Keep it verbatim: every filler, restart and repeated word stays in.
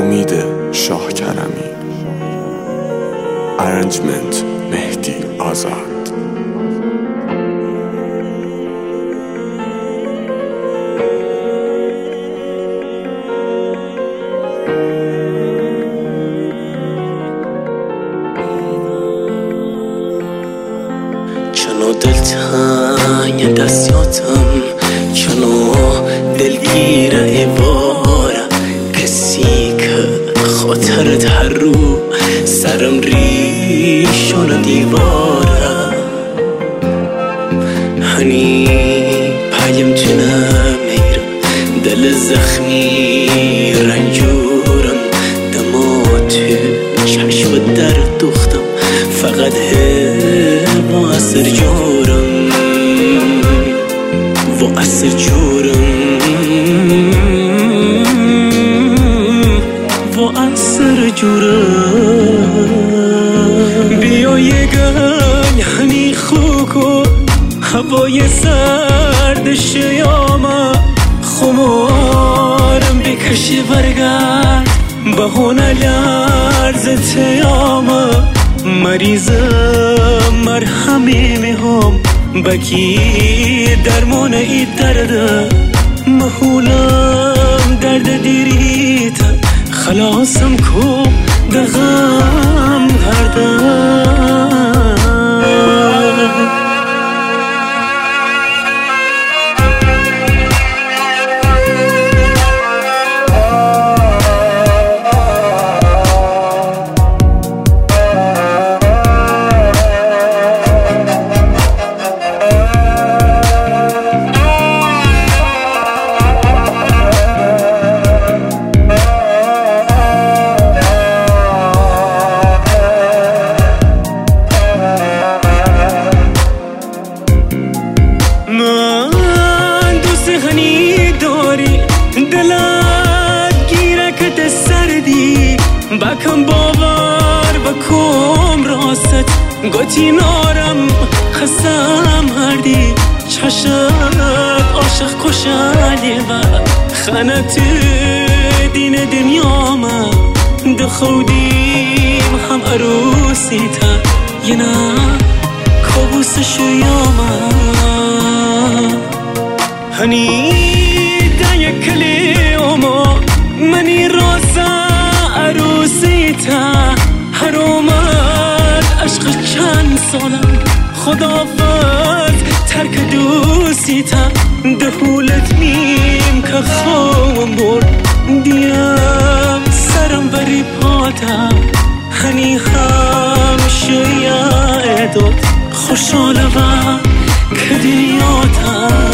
امید شاه کرمی. ارنجمنت مهدی آزاد. کنو دلتنگ دستیاتم، کنو دلگیر ایوارم، کسی که خاطرت هر رو سرم ریشون دیوارم. هنی پایم تو نمیرم، دل زخمی رنجورم، دما تو چشم در دوختم، فقط و اثر جورم و اثر جورم و اثر جورم. بیا یه گل هنی خوکو هوای سرد شیاما، خمارم بکشی برگرد بهونه لرز تیاما. مریضم مرهمی میهم بکی درمان ای درده، محولم درد دیریت خلاصم کو دغم هردم. من دوست هنی داری دلت گیره کت سردی، بکم باور بکم راست گوتی نارم خستم هردی. چشت عاشق کشالی و خانه تو دین دنیا ما، دخودیم هم عروسی تا یه نه کابوس شیاما. هنی دای کلیوما منی راسا عروسی تا، هر اومد عشق چند سالم خدافز ترک دوستی تا. دهولت میم که خوام برد دیم سرم بری پاتا، هنی هم شیعه داد خوشحاله و که دنیا تا.